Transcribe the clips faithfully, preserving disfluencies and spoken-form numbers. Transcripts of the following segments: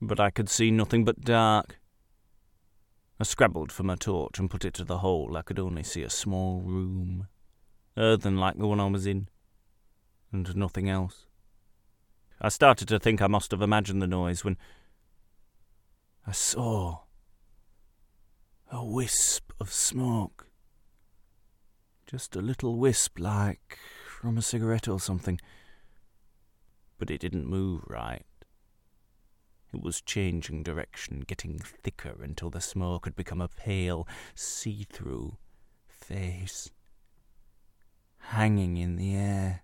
but I could see nothing but dark. I scrabbled for my torch and put it to the hole. I could only see a small room, earthen like the one I was in, and nothing else. I started to think I must have imagined the noise when I saw a wisp of smoke. Just a little wisp, like from a cigarette or something. But it didn't move right. It was changing direction, getting thicker until the smoke had become a pale, see-through face, hanging in the air.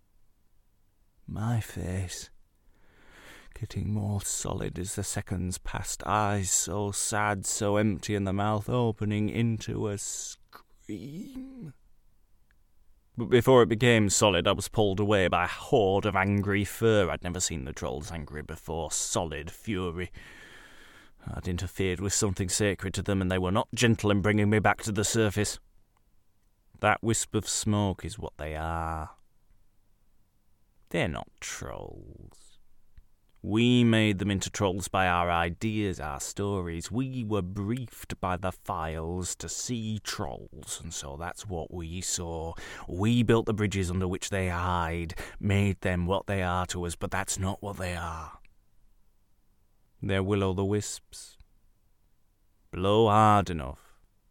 My face, getting more solid as the seconds passed, eyes so sad, so empty, and the mouth opening into a scream. But before it became solid, I was pulled away by a horde of angry fur. I'd never seen the trolls angry before. Solid fury. I'd interfered with something sacred to them, and they were not gentle in bringing me back to the surface. That wisp of smoke is what they are. They're not trolls. We made them into trolls by our ideas, our stories. We were briefed by the files to see trolls, and so that's what we saw. We built the bridges under which they hide, made them what they are to us, but that's not what they are. They're will-o'-the-wisps. Blow hard enough,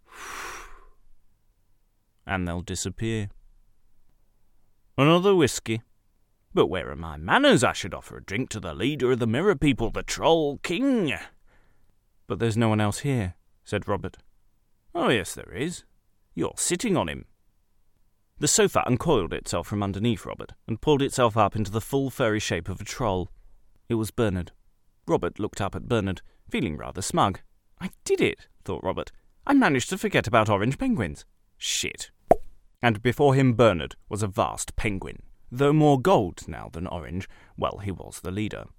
and they'll disappear. Another whiskey. But where are my manners? I should offer a drink to the leader of the Mirror People, the Troll King. But there's no one else here, said Robert. Oh, yes, there is. You're sitting on him. The sofa uncoiled itself from underneath Robert and pulled itself up into the full furry shape of a troll. It was Bernard. Robert looked up at Bernard, feeling rather smug. I did it, thought Robert. I managed to forget about orange penguins. Shit. And before him Bernard was a vast penguin. Though more gold now than orange, well, he was the leader.